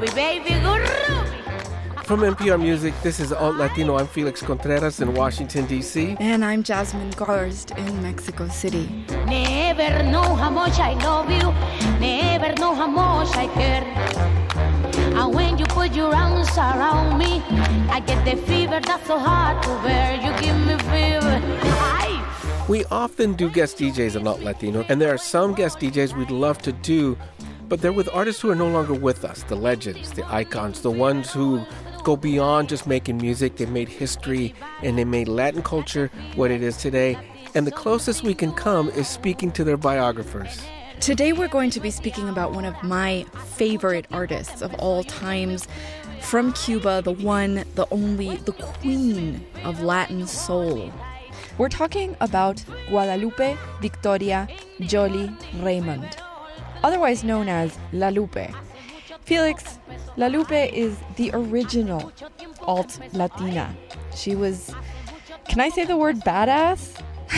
groovy, baby, groovy. From NPR Music, this is Alt Latino. I'm Felix Contreras in Washington, D.C. And I'm Jasmine Garst in Mexico City. Never know how much I love you. Never know how much I care. And when you put your arms around me, I get the fever that's so hard to bear. You give me fever. Hi. We often do guest DJs on Alt Latino, and there are some guest DJs we'd love to do, but they're with artists who are no longer with us, the legends, the icons, the ones who go beyond just making music. They made history, and they made Latin culture what it is today. And the closest we can come is speaking to their biographers. Today we're going to be speaking about one of my favorite artists of all times. From Cuba, the one, the only, the queen of Latin soul. We're talking about Guadalupe Victoria Jolie Raymond, otherwise known as La Lupe. Felix, La Lupe is the original alt Latina. She was, can I say the word badass?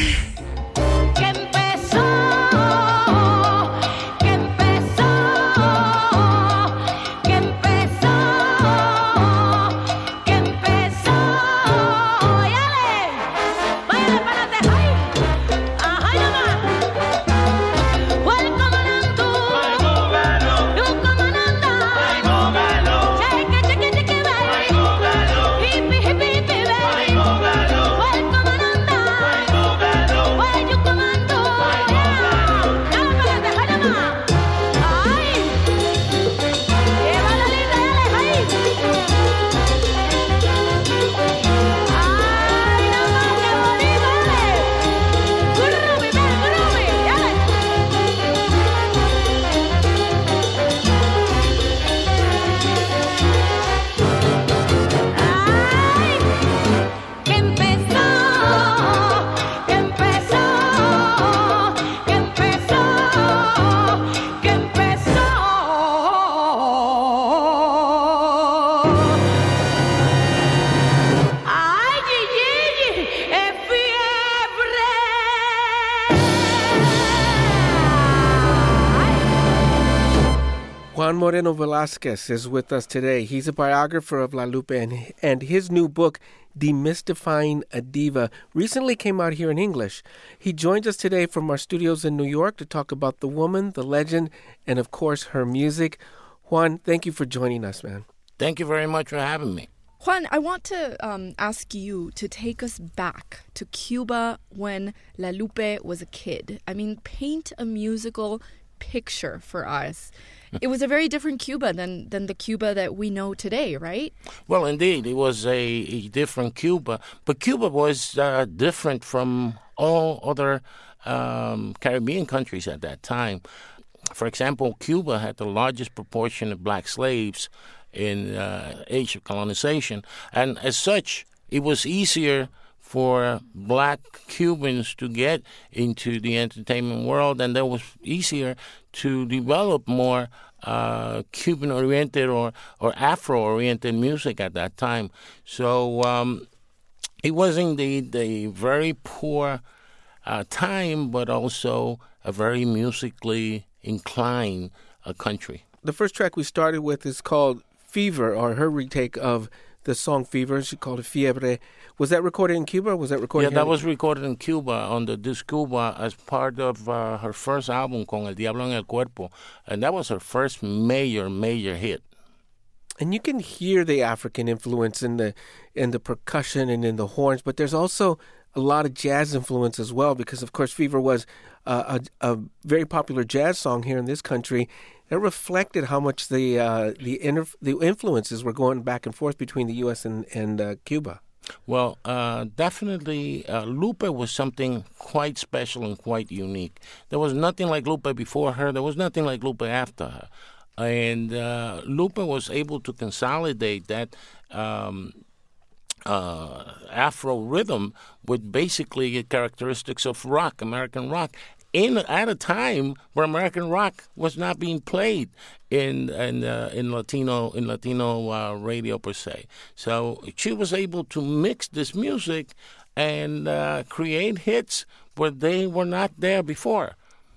Juan Moreno Velasquez is with us today. He's a biographer of La Lupe, and his new book, Demystifying a Diva, recently came out here in English. He joins us today from our studios in New York to talk about the woman, the legend, and of course her music. Juan, thank you for joining us, man. Thank you very much for having me. Juan, I want to ask you to take us back to Cuba when La Lupe was a kid. I mean, paint a musical picture for us. It was a very different Cuba than the Cuba that we know today, right? Well, indeed, it was a different Cuba. But Cuba was different from all other Caribbean countries at that time. For example, Cuba had the largest proportion of black slaves in age of colonization. And as such, it was easier for black Cubans to get into the entertainment world, and that was easier to develop more Cuban-oriented or Afro-oriented music at that time. So it was indeed a very poor time, but also a very musically inclined country. The first track we started with is called Fever, or her retake of the song Fever. She called it Fiebre. Was that recorded in Cuba, or was that recorded Yeah, that was recorded in Cuba on the Disc Cuba as part of her first album, Con el Diablo en el Cuerpo. And that was her first major hit. And you can hear the African influence in the percussion and in the horns, but there's also a lot of jazz influence as well, because, of course, Fever was a very popular jazz song here in this country. It reflected how much the influences were going back and forth between the U.S. and Cuba. Well, definitely, Lupe was something quite special and quite unique. There was nothing like Lupe before her. There was nothing like Lupe after her. And Lupe was able to consolidate that Afro rhythm with basically characteristics of rock, American rock, at a time where American rock was not being played in Latino radio per se. So she was able to mix this music and create hits where they were not there before.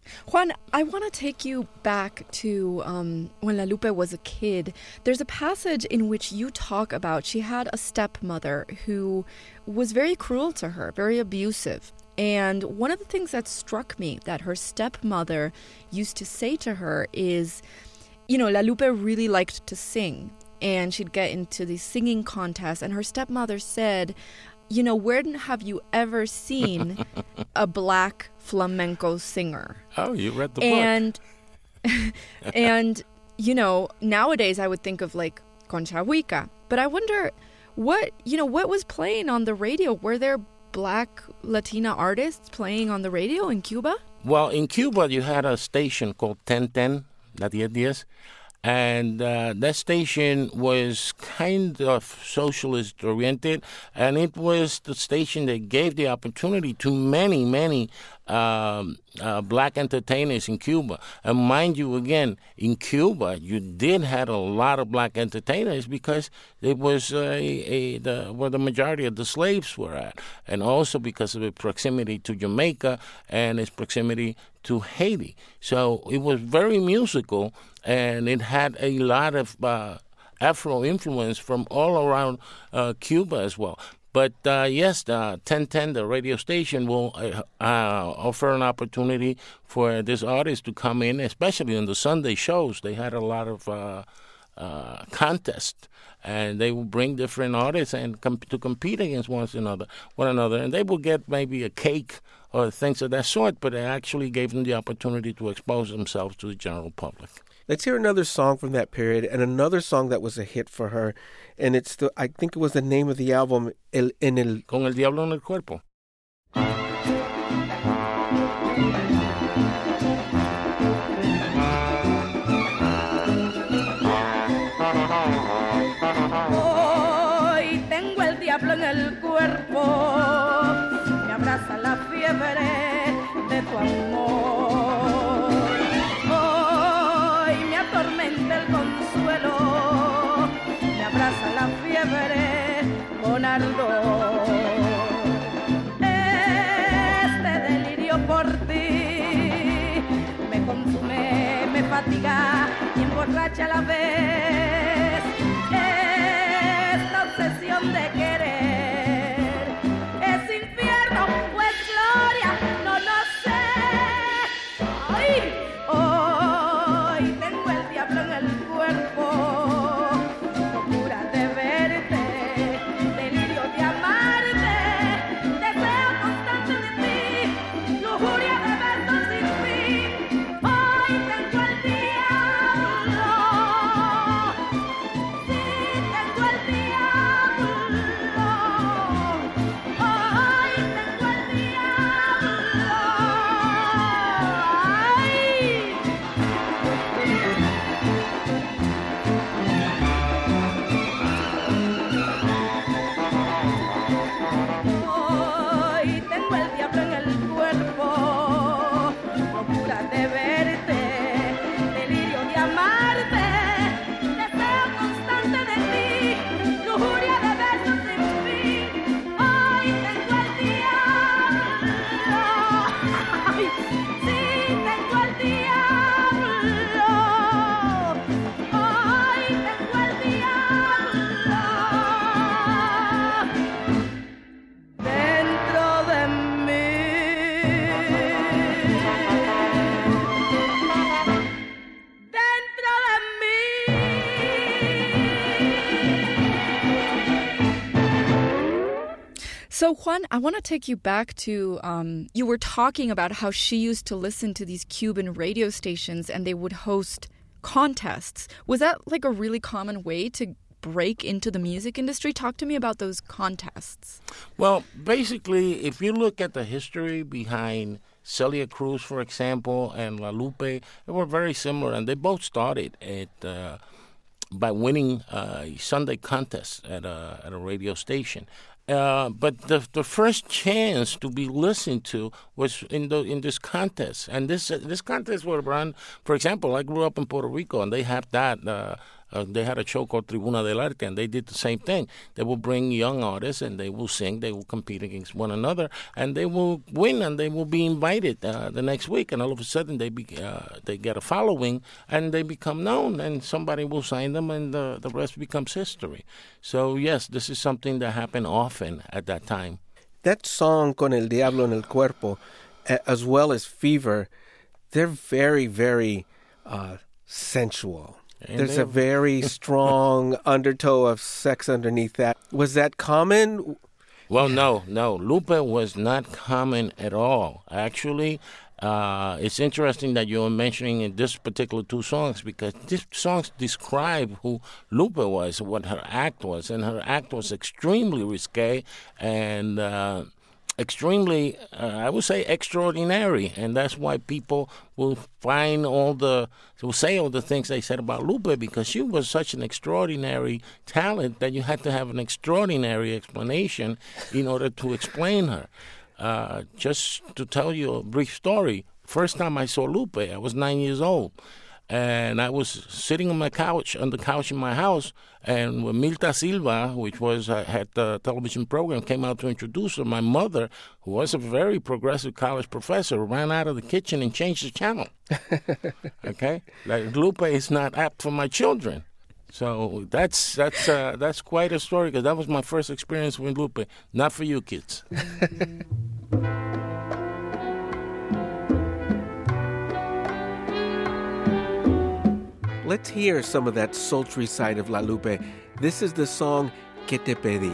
Juan, I want to take you back to when La Lupe was a kid. There's a passage in which you talk about she had a stepmother who was very cruel to her, very abusive. And one of the things that struck me that her stepmother used to say to her is, you know, La Lupe really liked to sing. And she'd get into these singing contests. And her stepmother said, you know, where have you ever seen a black flamenco singer? Oh, you read the book. And, you know, nowadays I would think of like Concha Huica. But I wonder what was playing on the radio? Were there black Latina artists playing on the radio in Cuba? Well, in Cuba, you had a station called 1010, La 1010. And that station was kind of socialist-oriented, and it was the station that gave the opportunity to many, many black entertainers in Cuba. And mind you, again, in Cuba, you did have a lot of black entertainers because it was where the majority of the slaves were at, and also because of its proximity to Jamaica and its proximity to Haiti. So it was very musical, and it had a lot of Afro influence from all around Cuba as well. But yes, the 1010, the radio station, will offer an opportunity for this artist to come in, especially on the Sunday shows. They had a lot of contests, and they will bring different artists and to compete against one another, and they will get maybe a cake or things of that sort, but it actually gave them the opportunity to expose themselves to the general public. Let's hear another song from that period, and another song that was a hit for her, and I think it was the name of the album, Con el Diablo en el Cuerpo. Hoy tengo el diablo en el cuerpo, me abraza la fiebre de tu amor. Hoy me atormenta el consuelo, me abraza la fiebre con ardor. Este delirio por ti me consume, me fatiga y emborracha a la vez. Esta obsesión de querer es infierno o es gloria, no lo sé. Ay, hoy tengo el diablo en el cuerpo, locura de verte, delirio de amarte, deseo constante de ti, lujuria de versos sin fin. Hoy tengo el diablo, sí tengo el diablo, hoy tengo el diablo. Hoy tengo el diablo en el cuerpo, locura de verte, delirio de amarte, deseo constante de ti, lujuria de versos sin fin. Hoy tengo el diablo, ay, sí tengo el diablo, hoy tengo el diablo dentro de mí, dentro de mí. So, Juan, I want to take you back to, you were talking about how she used to listen to these Cuban radio stations and they would host contests. Was that like a really common way to break into the music industry? Talk to me about those contests. Well, basically, if you look at the history behind Celia Cruz, for example, and La Lupe, they were very similar, and they both started by winning a Sunday contest at a radio station. But the first chance to be listened to was in this contest, and this contest was run. For example, I grew up in Puerto Rico, and they have that They had a show called Tribuna del Arte, and they did the same thing. They will bring young artists, and they will sing. They will compete against one another, and they will win, and they will be invited the next week. And all of a sudden, they get a following, and they become known, and somebody will sign them, and the rest becomes history. So, yes, this is something that happened often at that time. That song, Con el Diablo en el Cuerpo, as well as Fever, they're very, very sensual. And there's a very strong undertow of sex underneath that. Was that common? Well, no. Lupe was not common at all. Actually, it's interesting that you're mentioning in this particular two songs, because these songs describe who Lupe was, what her act was, and her act was extremely risque and extremely, I would say, extraordinary, and that's why people will say all the things they said about Lupe, because she was such an extraordinary talent that you had to have an extraordinary explanation in order to explain her. Just to tell you a brief story, first time I saw Lupe, I was 9 years old. And I was sitting on the couch in my house, and when Milta Silva, which had the television program, came out to introduce her, my mother, who was a very progressive college professor, ran out of the kitchen and changed the channel. Okay? Like, Lupe is not apt for my children. So that's quite a story, because that was my first experience with Lupe. Not for you kids. Let's hear some of that sultry side of La Lupe. This is the song Que Te Pedí.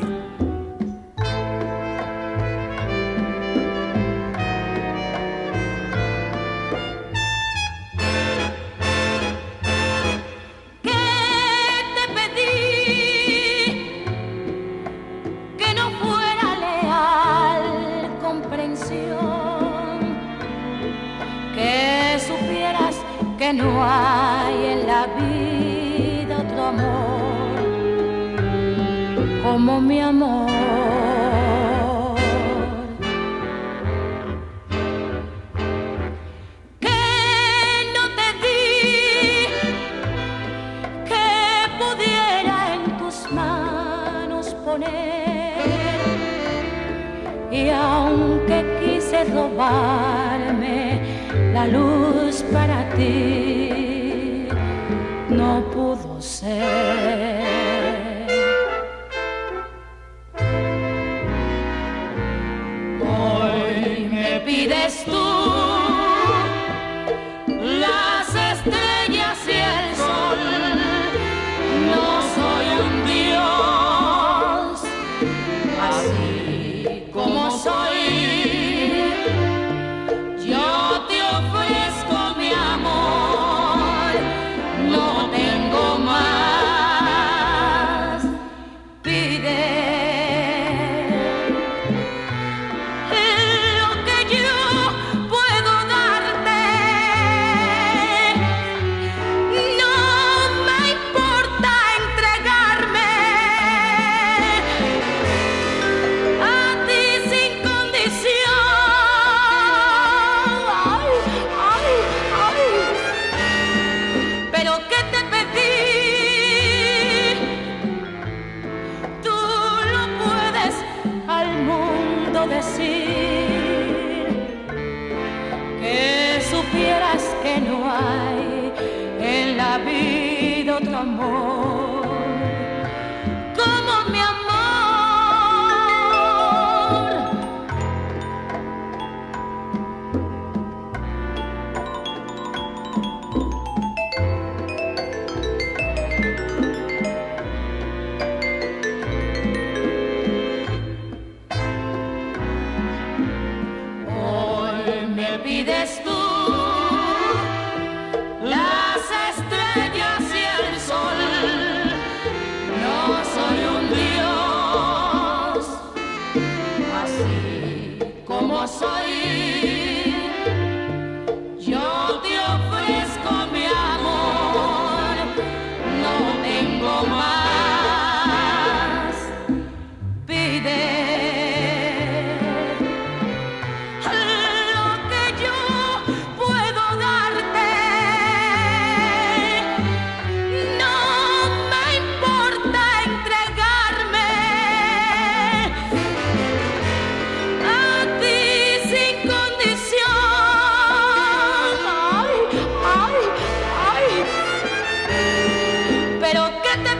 Que no hay en la vida otro amor como mi amor. Que no te di, que pudiera en tus manos poner, y aunque quise robarme la luz para ti, no pudo ser. Hoy me pides tú las estrellas y el sol. No soy un dios, así como soy. Ofrezco mi amor, no tengo más.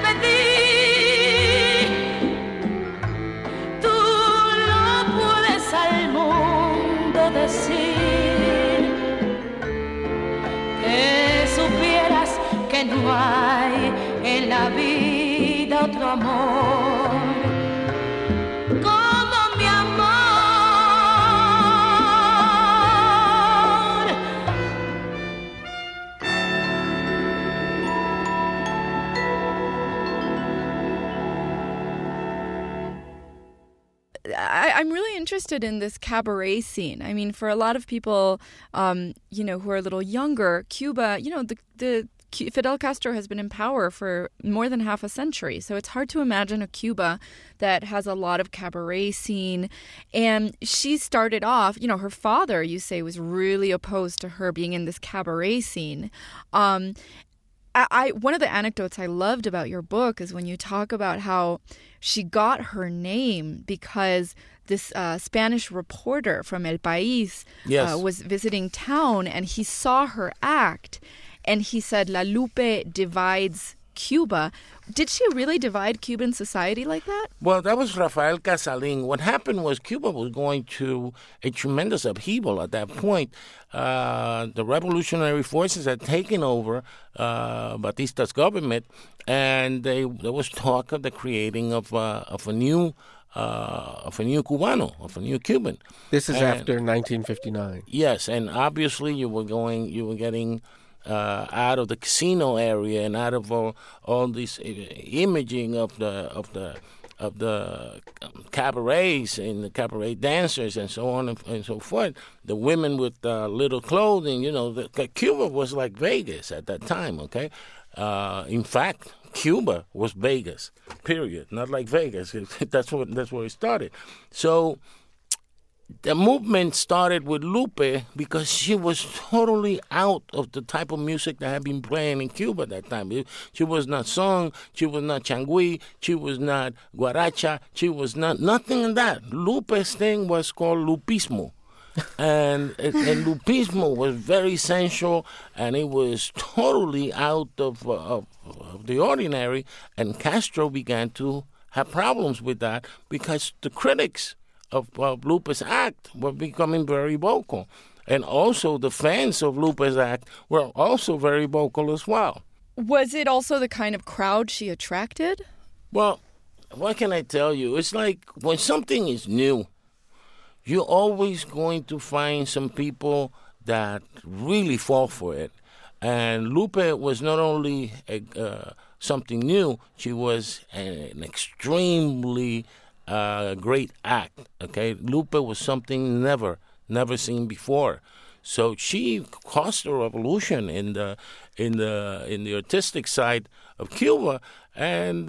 pedí. Tú no puedes al mundo decir que supieras que no hay en la vida otro amor como mi amor. I'm really interested in this cabaret scene. I mean, for a lot of people, who are a little younger, Cuba, Fidel Castro has been in power for more than half a century. So it's hard to imagine a Cuba that has a lot of cabaret scene. And she started off, her father, you say, was really opposed to her being in this cabaret scene. One of the anecdotes I loved about your book is when you talk about how she got her name because this Spanish reporter from El País was visiting town and he saw her act and he said, La Lupe divides Cuba. Did she really divide Cuban society like that? Well, that was Rafael Casalin. What happened was Cuba was going through a tremendous upheaval at that point. The revolutionary forces had taken over Batista's government, and there was talk of the creating of a new Cubano, of a new Cuban. This is after 1959. Yes, and obviously you were getting out of the casino area and out of all this imaging of the cabarets and the cabaret dancers and so on and so forth. The women with little clothing, Cuba was like Vegas at that time. Okay, in fact, Cuba was Vegas. Period. Not like Vegas. That's where it started. So the movement started with Lupe because she was totally out of the type of music that had been playing in Cuba at that time. She was not son, she was not changui, she was not guaracha, she was nothing in that. Lupe's thing was called lupismo. And lupismo was very sensual, and it was totally out of the ordinary, and Castro began to have problems with that because the critics of Lupe's act were becoming very vocal. And also the fans of Lupe's act were also very vocal as well. Was it also the kind of crowd she attracted? Well, what can I tell you? It's like when something is new, you're always going to find some people that really fall for it. And Lupe was not only something new, she was an extremely great act. Okay, Lupe was something never seen before. So she caused a revolution in the artistic side of Cuba, and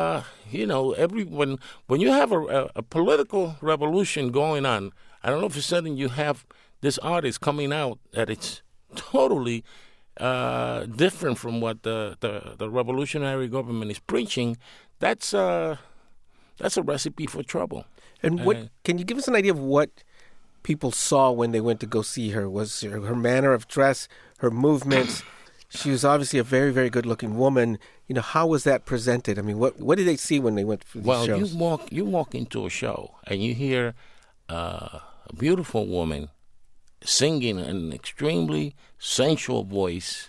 when you have a political revolution going on, I don't know if all of a sudden you have this artist coming out that it's totally different from what the revolutionary government is preaching. That's a recipe for trouble. And what can you give us an idea of what people saw when they went to go see her? Was her manner of dress, her movements? She was obviously a very, very good-looking woman. How was that presented? I mean, what did they see when they went for these shows? Well, you walk into a show and you hear a beautiful woman singing in an extremely sensual voice,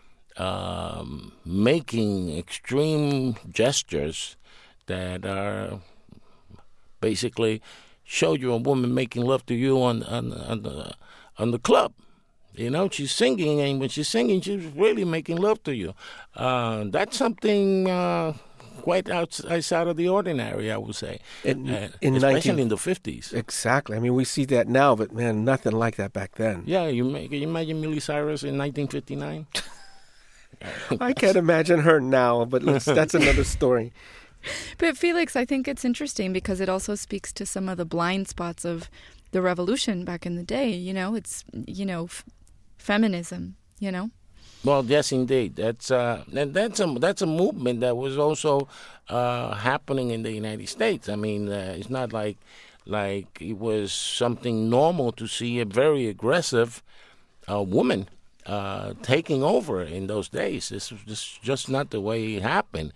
making extreme gestures that are basically show you a woman making love to you on the club. She's singing, and when she's singing, she's really making love to you. That's something quite outside of the ordinary, I would say, especially in the 50s. Exactly. I mean, we see that now, but man, nothing like that back then. Yeah, can you imagine Miley Cyrus in 1959? I can't imagine her now, but that's another story. But Felix, I think it's interesting because it also speaks to some of the blind spots of the revolution back in the day. It's feminism. Well, yes, indeed. That's a movement that was also happening in the United States. I mean, it's not like it was something normal to see a very aggressive woman taking over in those days. This was just not the way it happened.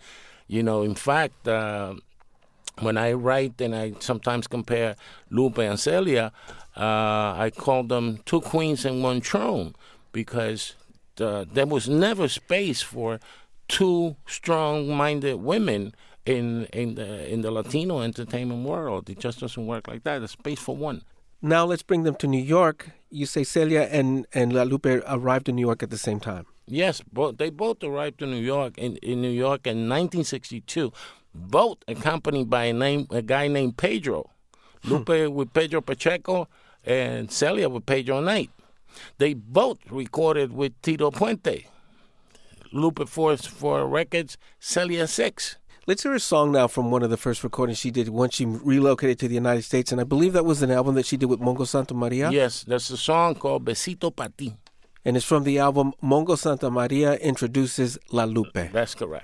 In fact, when I write and I sometimes compare Lupe and Celia, I call them two queens and one throne, because there was never space for two strong-minded women in the Latino entertainment world. It just doesn't work like that. There's space for one. Now let's bring them to New York. You say Celia and La Lupe arrived in New York at the same time. Yes, they both arrived to New York in New York in 1962. Both accompanied by a guy named Pedro. Lupe with Pedro Pacheco and Celia with Pedro Knight. They both recorded with Tito Puente. Lupe 4 records, Celia 6. Let's hear a song now from one of the first recordings she did once she relocated to the United States, and I believe that was an album that she did with Mongo Santa Maria. Yes, that's a song called Besito Pa' Ti. And it's from the album Mongo Santa Maria Introduces La Lupe. That's correct.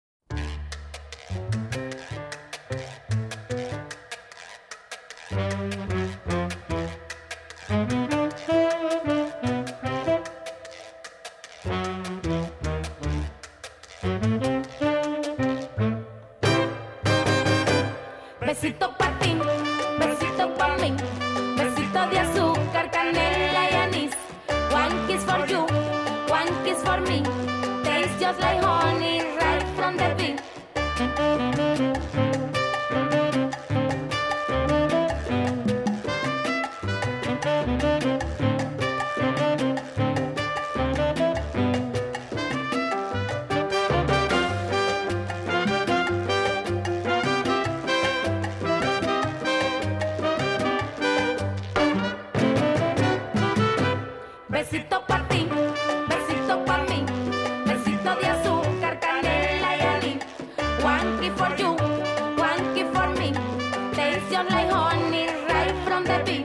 Besito pa' ti, besito pa' mí, besito de azúcar, canela y anís. One kiss for you, one kiss for me. Tastes just like honey right from the bee. Besito pa' ti, besito pa' mí, besito de azúcar, canela y anís. One kiss for you, one kiss for me. Tastes just like honey right from the bee.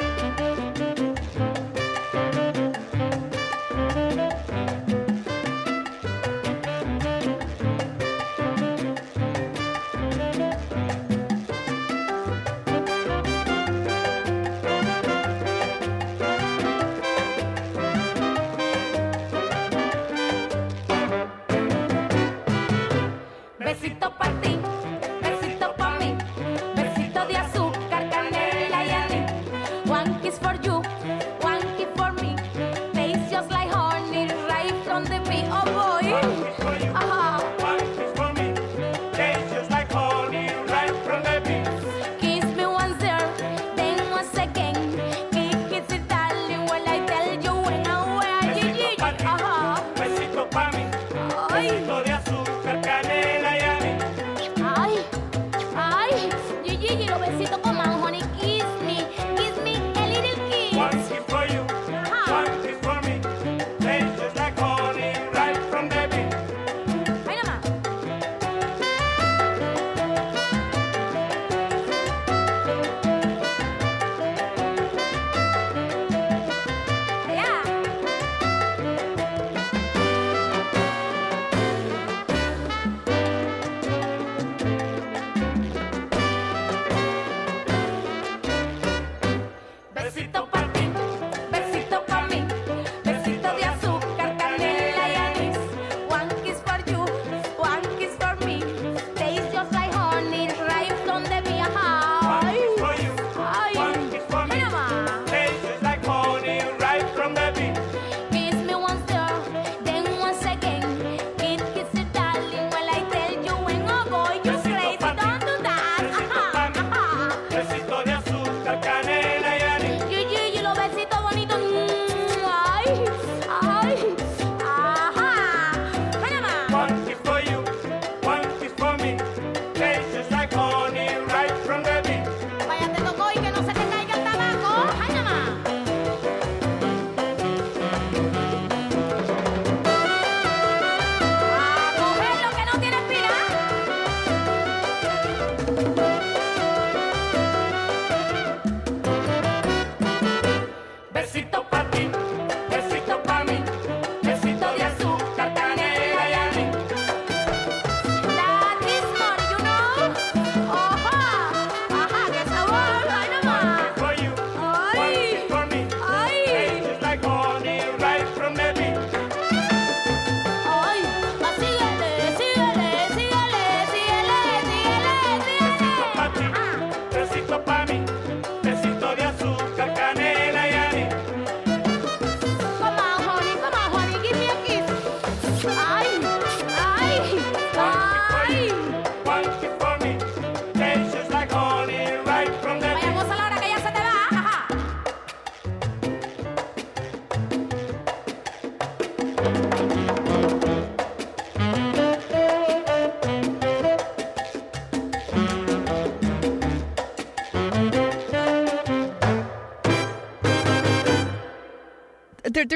Besito pa' ti, besito pa' mí, besito de azúcar, canela y anís. One kiss for you, one kiss for me. Tastes just like honey right from the bee. Oh boy. One kiss for me, tastes just like honey right from the bee. Kiss me once there, then once again. Kiss it, darling, while I tell you when and where. Besito pa' mí, besito de azúcar, canela y anís. Ay, Gigi, los besitos con man, honey, kiss me a little kiss. One kiss for you, one kiss for me, tastes just like honey right from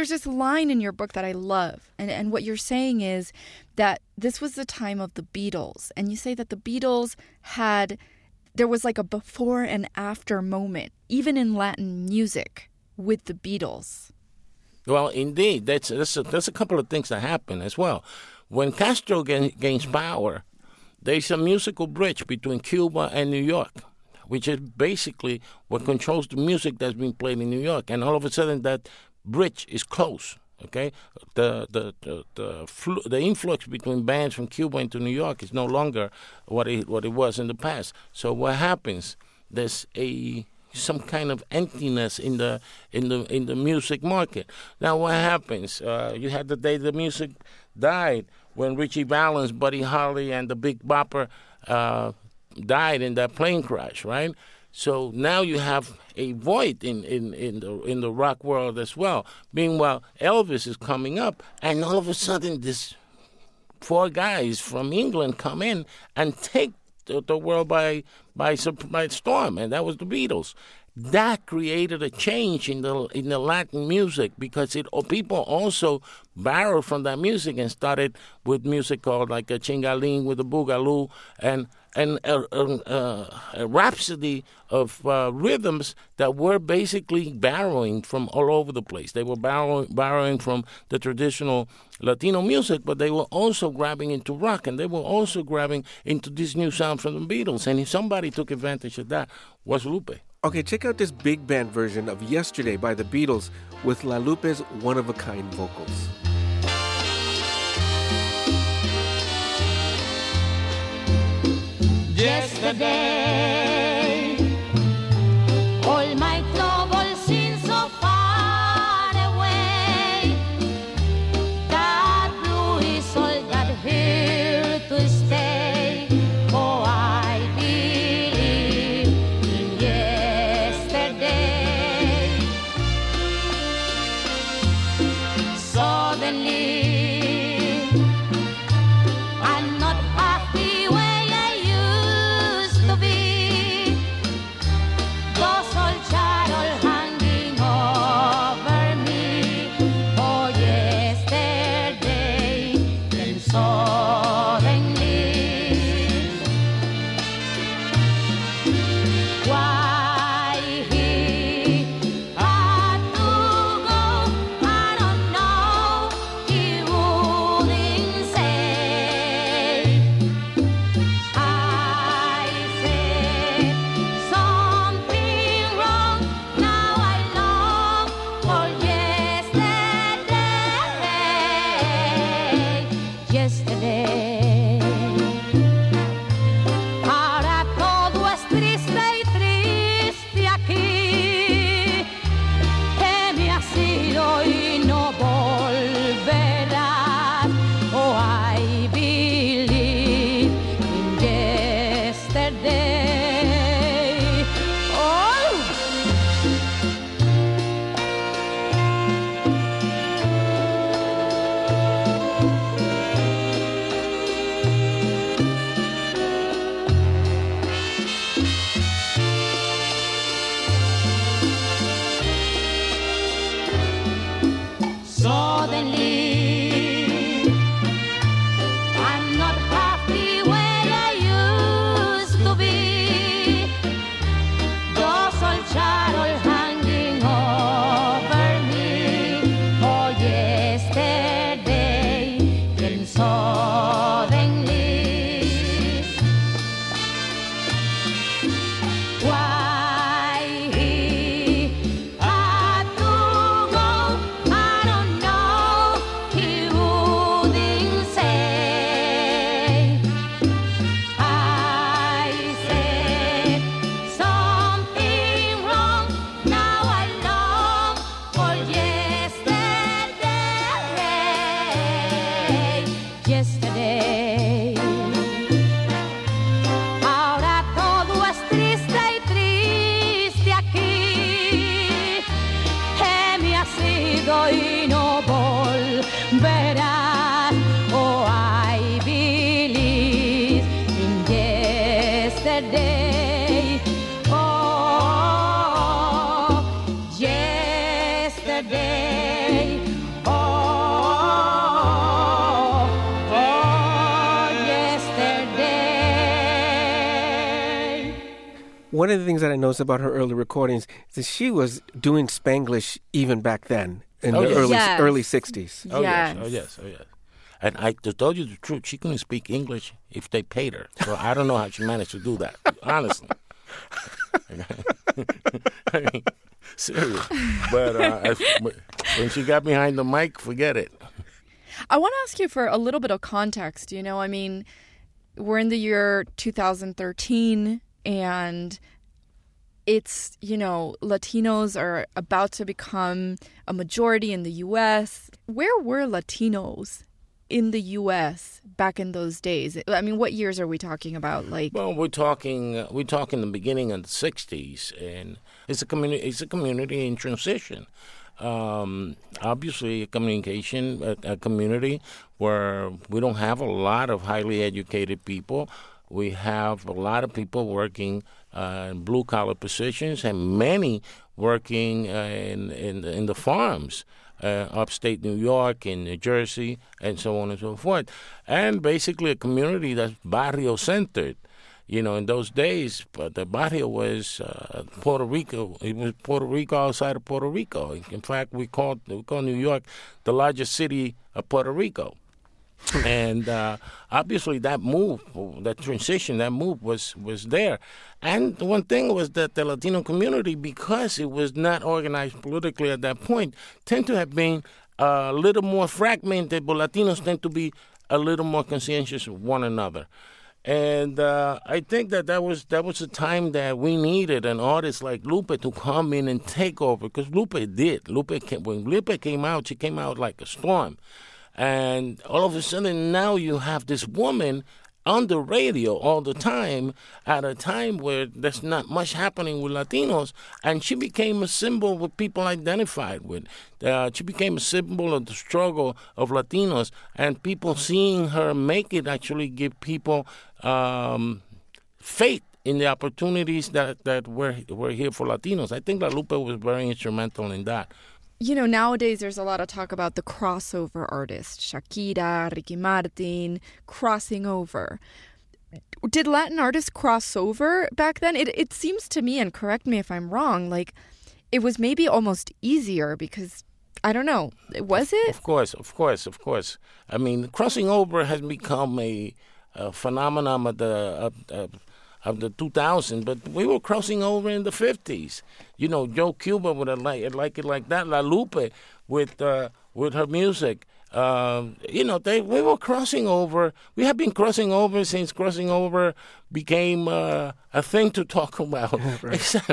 there's this line in your book that I love. And what you're saying is that this was the time of the Beatles. And you say that the Beatles there was like a before and after moment, even in Latin music, with the Beatles. Well, indeed, there's a couple of things that happen as well. When Castro gains power, there's a musical bridge between Cuba and New York, which is basically what controls the music that's being played in New York. And all of a sudden, that bridge is closed. Okay, the influx between bands from Cuba into New York is no longer what it was in the past. So what happens? There's some kind of emptiness in the music market. Now what happens? You had the day the music died when Ritchie Valens, Buddy Holly, and the Big Bopper died in that plane crash, right? So now you have a void in the rock world as well. Meanwhile, Elvis is coming up, and all of a sudden, these 4 guys from England come in and take the world by storm, and that was the Beatles. That created a change in the Latin music because people also borrowed from that music and started with music called like a chingaling with a boogaloo and a rhapsody of rhythms that were basically borrowing from all over the place. They were borrowing from the traditional Latino music, but they were also grabbing into rock, and they were also grabbing into this new sound from the Beatles. And if somebody took advantage of that, was Lupe. Okay, check out this big band version of Yesterday by the Beatles with La Lupe's one-of-a-kind vocals. Yesterday, all my troubles seem so far away. That blue is all that here to stay. Oh, I believe in yesterday. Suddenly, I'm not happy way I used to be. one of the things that I noticed about her early recordings is that she was doing Spanglish even back then in the early 60s. Oh, yes. And to tell you the truth, she couldn't speak English if they paid her. So I don't know how she managed to do that, honestly. I mean, serious. But when she got behind the mic, forget it. I want to ask you for a little bit of context. You know, I mean, we're in the year 2013, and it's, you know, Latinos are about to become a majority in the U.S. Where were Latinos in the U.S. back in those days? I mean, what years are we talking about? Like, well, we're talking the beginning of the '60s, and it's a community in transition. Obviously, a community where we don't have a lot of highly educated people. We have a lot of people working in blue-collar positions, and many working in the farms. Upstate New York, in New Jersey, and so on and so forth. And basically a community that's barrio-centered. You know, in those days, the barrio was Puerto Rico. It was Puerto Rico outside of Puerto Rico. In fact, we call New York the largest city of Puerto Rico. And obviously that move, that transition, that move was there. And the one thing was that the Latino community, because it was not organized politically at that point, tend to have been a little more fragmented, but Latinos tend to be a little more conscientious of one another. And I think that was a time that we needed an artist like Lupe to come in and take over, because Lupe did. When Lupe came out, she came out like a storm. And all of a sudden now you have this woman on the radio all the time at a time where there's not much happening with Latinos, and she became a symbol what people identified with. She became a symbol of the struggle of Latinos, and people seeing her make it actually give people faith in the opportunities that were here for Latinos. I think that Lupe was very instrumental in that. You know, nowadays there's a lot of talk about the crossover artists, Shakira, Ricky Martin, crossing over. Did Latin artists cross over back then? It seems to me, and correct me if I'm wrong, like it was maybe almost easier because, I don't know, was it? Of course. I mean, crossing over has become a phenomenon of the 2000s, but we were crossing over in the 50s. You know, Joe Cuba would have like it like that. La Lupe with her music. We were crossing over. We have been crossing over since crossing over became a thing to talk about. Except,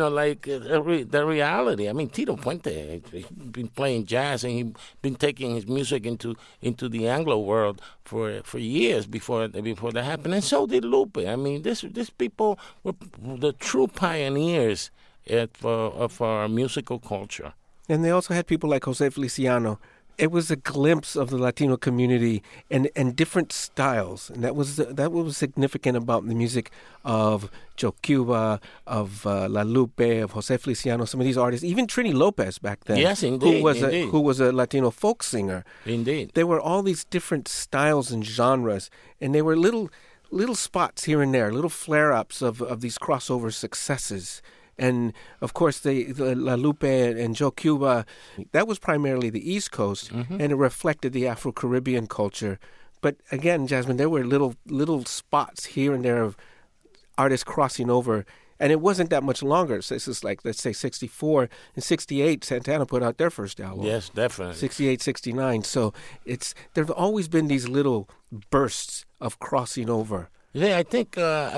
the reality. I mean, Tito Puente, he's been playing jazz and he's been taking his music into the Anglo world for years before that happened. And so did Lupe. I mean, these people were the true pioneers of our musical culture. And they also had people like Jose Feliciano. It was a glimpse of the Latino community and different styles, and that was significant about the music of Joe Cuba, of La Lupe, of Jose Feliciano, some of these artists, even Trini Lopez back then. Yes, indeed. Who was a Latino folk singer. Indeed. There were all these different styles and genres, and they were little spots here and there, little flare-ups of these crossover successes. And, of course, the La Lupe and Joe Cuba, that was primarily the East Coast, and it reflected the Afro-Caribbean culture. But, again, Jasmine, there were little spots here and there of artists crossing over. And it wasn't that much longer. So this is like, let's say, 64. In 68, Santana put out their first album. Yes, definitely. 68, 69. So there have always been these little bursts of crossing over. Yeah, I think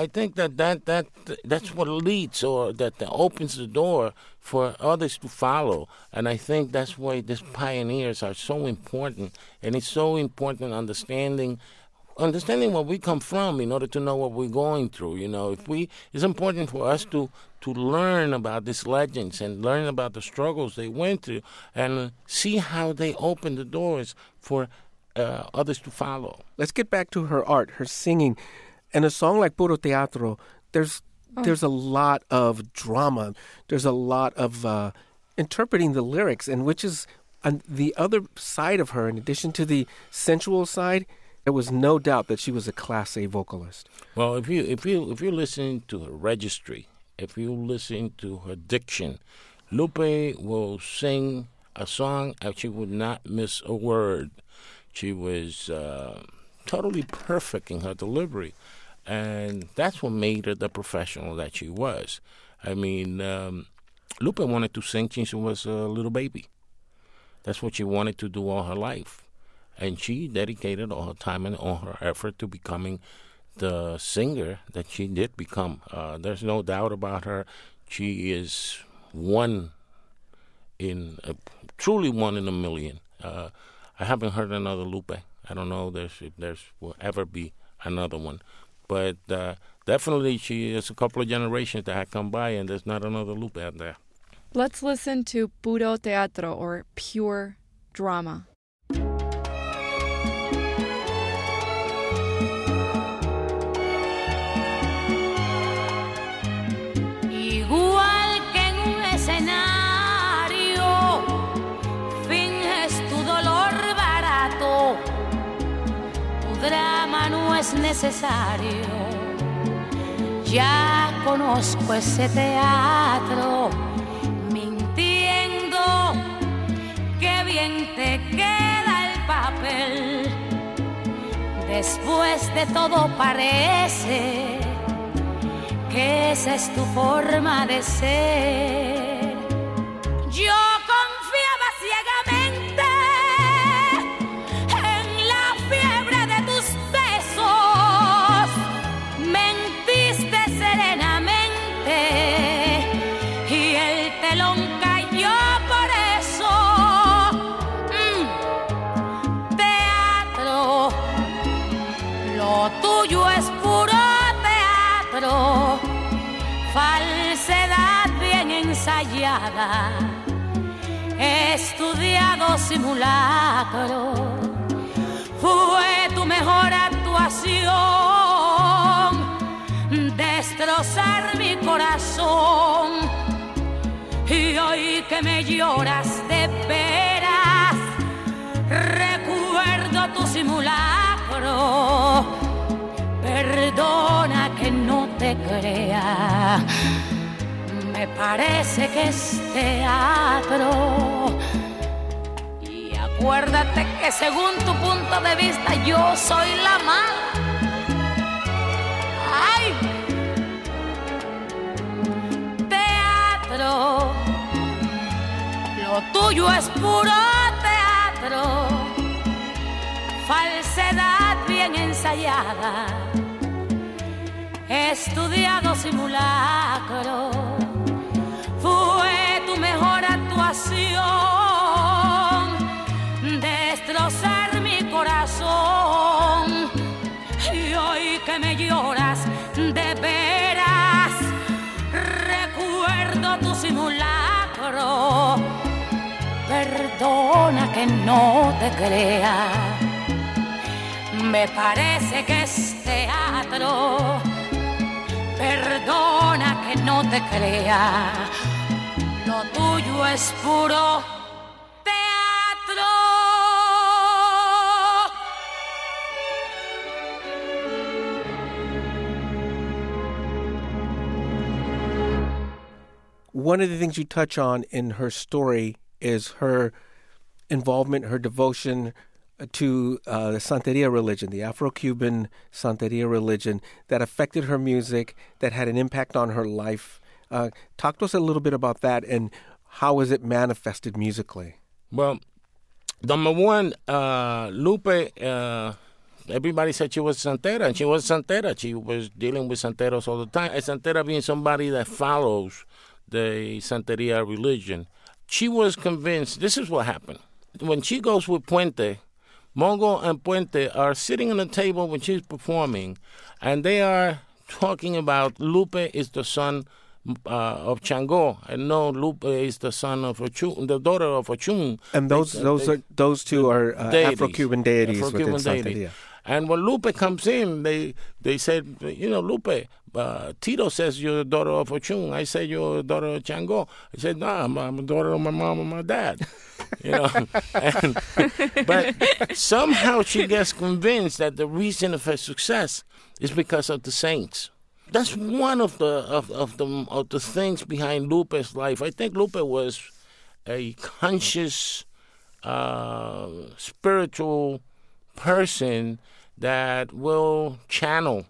that's what leads, or that opens the door for others to follow. And I think that's why these pioneers are so important. And it's so important understanding where we come from in order to know what we're going through. You know, it's important for us to learn about these legends and learn about the struggles they went through and see how they open the doors for others to follow. Let's get back to her art, her singing. And a song like Puro Teatro, there's a lot of drama. There's a lot of interpreting the lyrics, and which is the other side of her. In addition to the sensual side, there was no doubt that she was a Class A vocalist. Well, if you're listening to her registry, if you listen to her diction, Lupe will sing a song and she would not miss a word. She was totally perfect in her delivery. And that's what made her the professional that she was. I mean, Lupe wanted to sing since she was a little baby. That's what she wanted to do all her life. And she dedicated all her time and all her effort to becoming the singer that she did become. There's no doubt about her. She is truly one in a million. I haven't heard another Lupe. I don't know if there will ever be another one. But definitely she is a couple of generations that have come by, and there's not another Lupe out there. Let's listen to Puro Teatro, or Pure Drama. Igual que en un escenario, finges tu dolor barato. Tu drama no es necesario. Ya conozco ese teatro, mintiendo, qué bien te queda el papel. Después de todo parece que esa es tu forma de ser. Yo confiaba ciegamente en la fiebre de tus besos. Mentiste serenamente y el telón cayó por eso. Teatro, lo tuyo es puro teatro, falsedad bien ensayada, estudiado simulacro. Fue tu mejor actuación, destrozar mi corazón. Y hoy que me lloras de veras, recuerdo tu simulacro. Perdona que no te crea, me parece que es teatro. Y acuérdate que según tu punto de vista yo soy la mala. ¡Ay! Teatro, lo tuyo es puro teatro, falsedad bien ensayada, estudiado simulacro. Fue tu mejor actuación, destrozar mi corazón. Y hoy que me lloras de veras, recuerdo tu simulacro. Perdona que no te crea, me parece que es teatro. Perdona que no te crea, lo tuyo es puro teatro. One of the things you touch on in her story is her involvement, her devotion to the Santeria religion, the Afro-Cuban Santeria religion, that affected her music, that had an impact on her life. Talk to us a little bit about that and how is it manifested musically? Well, number one, Lupe, everybody said she was Santera, and she was Santera. She was dealing with Santeros all the time. A Santera being somebody that follows the Santeria religion. She was convinced, this is what happened. When she goes with Puente, Mongo and Puente are sitting on a table when she's performing, and they are talking about Lupe is the son of Chango, and no, Lupe is the son of Ochun, the daughter of Ochun. And those two are Afro-Cuban deities within Santeria. And when Lupe comes in, they said, you know, Lupe, Tito says you're the daughter of Ochun. I say you're the daughter of Chango. I said, nah, I'm the daughter of my mom and my dad. You know, but somehow she gets convinced that the reason of her success is because of the saints. That's one of the things behind Lupe's life. I think Lupe was a conscious, spiritual person that will channel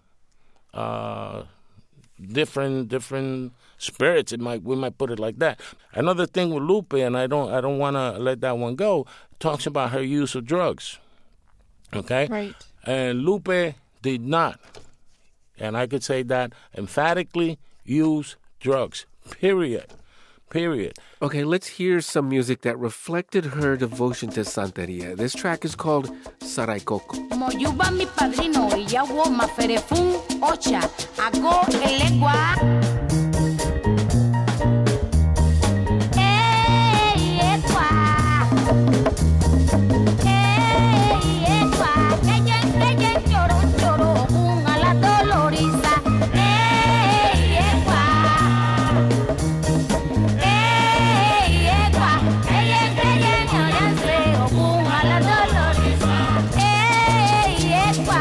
different spirits. We might put it like that. Another thing with Lupe, and I don't want to let that one go, talks about her use of drugs. Okay, Right. and Lupe did not, and I could say that emphatically, use drugs. Period. Okay, let's hear some music that reflected her devotion to Santeria. This track is called Saray Coco. Moyuba mi padrino y yawo maferefun ocha ago elegua. Ey ekwa. Ey ekwa. Keyen choro un ala doloriza. Ey ekwa. Ey ekwa. Keyen oyanse un ala doloriza. Ey ekwa.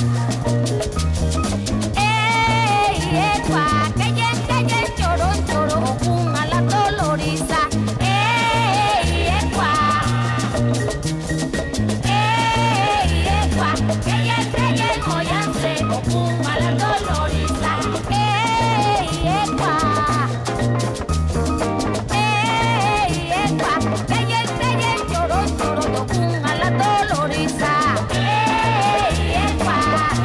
Ey ekwa. Keyen choro un ala doloriza. Ey ekwa. Ey ekwa. Keyen oyanse un ala doloriza. Ey ekwa. Ey ekwa. Keyen choro un ala doloriza. Ey ekwa.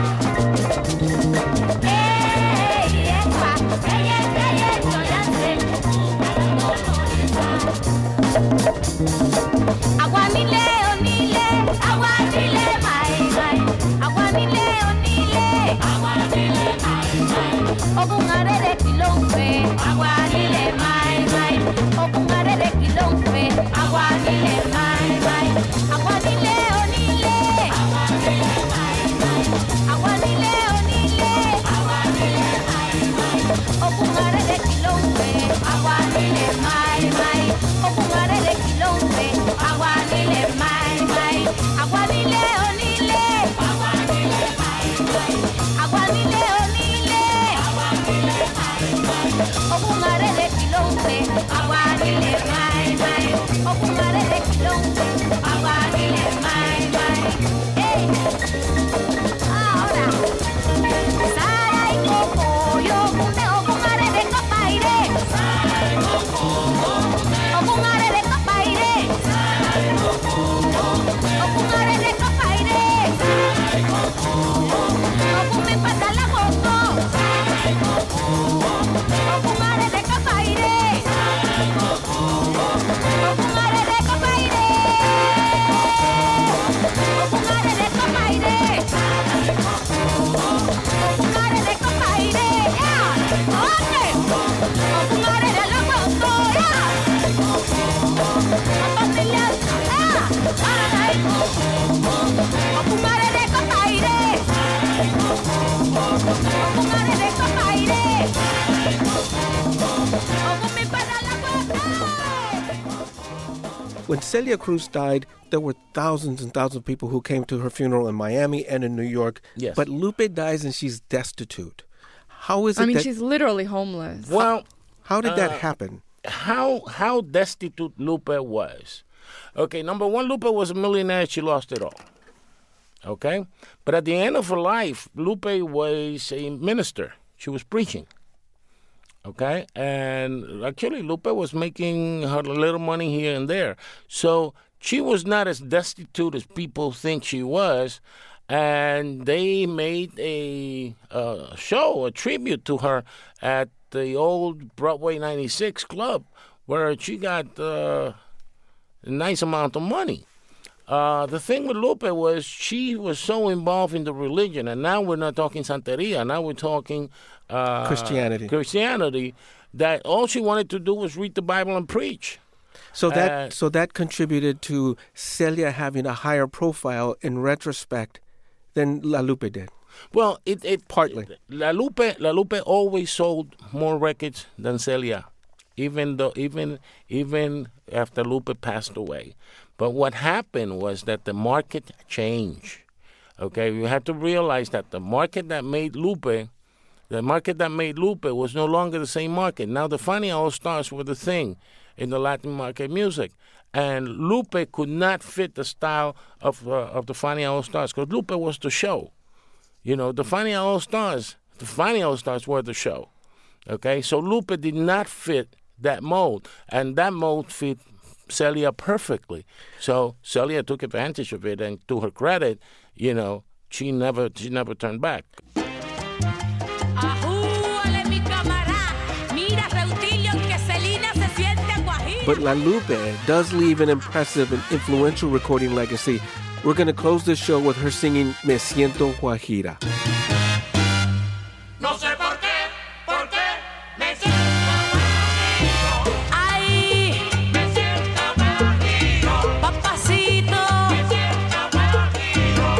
Ey ekwa. Keyen oyanse un ala doloriza. Aguanile onile, aguanile mai. Aguanile onile, aguanile mai. Ogungare de kilompe, aguanile mai. Ogungare de kilompe, aguanile mai. Aguanile onile, aguanile mai. Aguanile onile, aguanile mai. Ogungare de kilompe, aguanile mai. Ogungare de kilompe, aguanile mai. Aguanile onile, aguanile mai. Aguanile onile, aguanile mai. Ogungare de kilompe, aguanile mai. Ogungare de kilompe, aguanile mai. Hey. Ahora. Saray Coco, yo kunde ogungare de kapaire. Saray Coco, ogungare de kapaire. Saray Coco, ogungare de kapaire. Saray Coco, ogume patala Coco. Saray Coco, ogungare de kapaire. Saray Coco, ogungare de kapaire. Ogungare de kapaire. Saray Coco, ogungare de kapaire. Yeah. Okay. Ogungare de la Coco. Yeah. Papatilla. Yeah. Saray Coco, ogungare de kapaire. Saray Coco, ogungare de kapaire. Saray Coco, ogume patala Coco. When Celia Cruz died, there were thousands and thousands of people who came to her funeral in Miami and in New York. Yes. But Lupe dies and she's destitute. How is it I mean, that... she's literally homeless. Well, How did that happen? how destitute Lupe was. Okay, number one, Lupe was a millionaire. She lost it all. Okay? But at the end of her life, Lupe was a minister. She was preaching. Okay? And actually, Lupe was making her little money here and there. So she was not as destitute as people think she was. And they made a show, a tribute to her at the old Broadway 96 club, where she got a nice amount of money. The thing with Lupe was she was so involved in the religion, and now we're not talking Santeria, now we're talking Christianity, that all she wanted to do was read the Bible and preach. So that contributed to Celia having a higher profile in retrospect than La Lupe did. Well, it Partly. La Lupe always sold more records than Celia, even after Lupe passed away. But what happened was that the market changed. Okay, you have to realize that the market that made Lupe The market that made Lupe was no longer the same market. Now the Fania All-Stars were the thing in the Latin market music. And Lupe could not fit the style of the Fania All-Stars because Lupe was the show. You know, the Fania All-Stars were the show. Okay, so Lupe did not fit that mold, and that mold fit Celia perfectly. So Celia took advantage of it, and to her credit, you know, she never turned back. But La Lupe does leave an impressive and influential recording legacy. We're going to close this show with her singing Me Siento Guajira. No sé por qué me siento guajiro. Ay, Me siento guajiro. papacito, Me siento guajiro.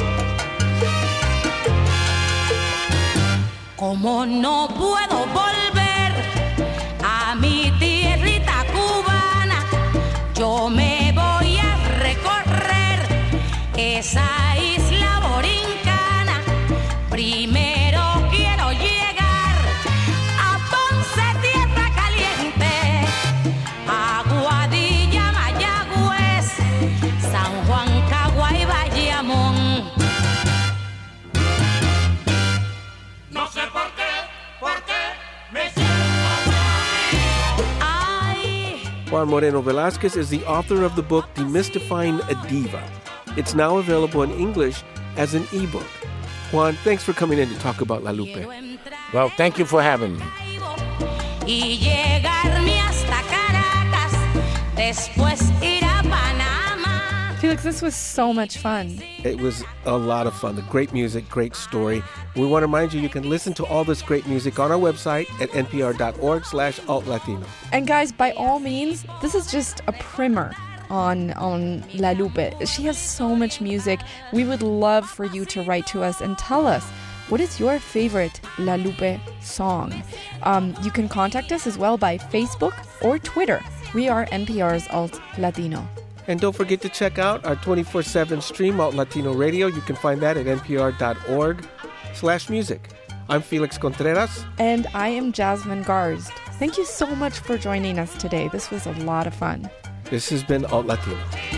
como no puedo volver a mi tierrita cubana, yo me voy a recorrer esa isla borincana. Primero quiero llegar a Ponce, tierra caliente, Aguadilla, Mayagüez, San Juan, Cagua y Bayamón. No sé por qué me siento guajiro. Ay. Juan Moreno Velasquez is the author of the book Demystifying a Diva. It's now available in English as an ebook. Juan, thanks for coming in to talk about La Lupe. Well, thank you for having me. Y llegarme hasta Caracas, después ir a Panamá. Felix, this was so much fun. It was a lot of fun. The great music, great story. We want to remind you, you can listen to all this great music on our website at npr.org/altlatino. And guys, by all means, this is just a primer on La Lupe. She has so much music. We would love for you to write to us and tell us, what is your favorite La Lupe song? You can contact us as well by Facebook or Twitter. We are NPR's Alt Latino. And don't forget to check out our 24/7 stream, Alt Latino Radio. You can find that at npr.org/music. I'm Felix Contreras. And I am Jasmine Garsd. Thank you so much for joining us today. This was a lot of fun. This has been Alt Latino.